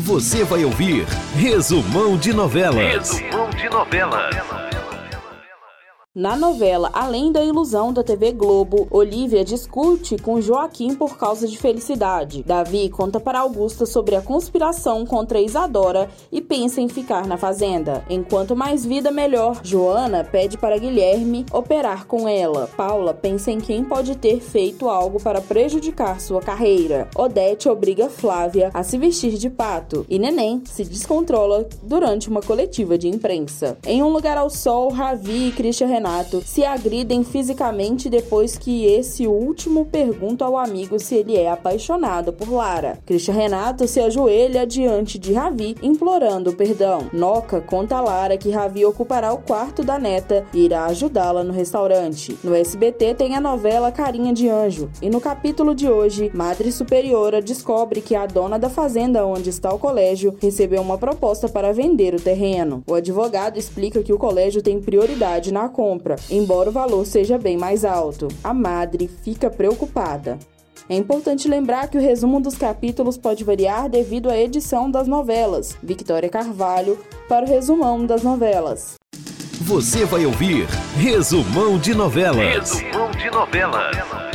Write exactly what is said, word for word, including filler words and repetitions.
Você vai ouvir Resumão de Novelas. Resumão de Novelas. Na novela Além da Ilusão da T V Globo, Olivia discute com Joaquim por causa de Felicidade. Davi conta para Augusta sobre a conspiração contra Isadora e pensa em ficar na fazenda. Enquanto mais vida, melhor. Joana pede para Guilherme operar com ela. Paula pensa em quem pode ter feito algo para prejudicar sua carreira. Odete obriga Flávia a se vestir de pato. E Neném se descontrola durante uma coletiva de imprensa. Em Um Lugar ao Sol, Ravi e Christian Renato se agridem fisicamente depois que esse último pergunta ao amigo se ele é apaixonado por Lara. Christian Renato se ajoelha diante de Ravi, implorando perdão. Noca conta a Lara que Ravi ocupará o quarto da neta e irá ajudá-la no restaurante. No S B T tem a novela Carinha de Anjo, e no capítulo de hoje, Madre Superiora descobre que a dona da fazenda onde está o colégio recebeu uma proposta para vender o terreno. O advogado explica que o colégio tem prioridade na compra, embora o valor seja bem mais alto. A madre fica preocupada. É importante lembrar que o resumo dos capítulos pode variar devido à edição das novelas. Victoria Carvalho para o Resumão das Novelas. Você vai ouvir Resumão de Novelas. Resumão de Novelas.